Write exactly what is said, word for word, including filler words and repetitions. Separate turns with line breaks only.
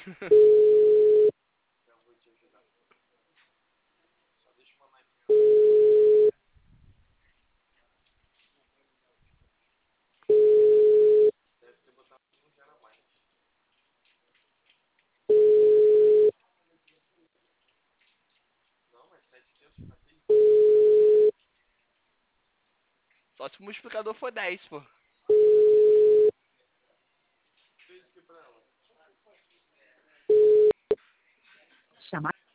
Só se o multiplicador for dez, pô.
Chamar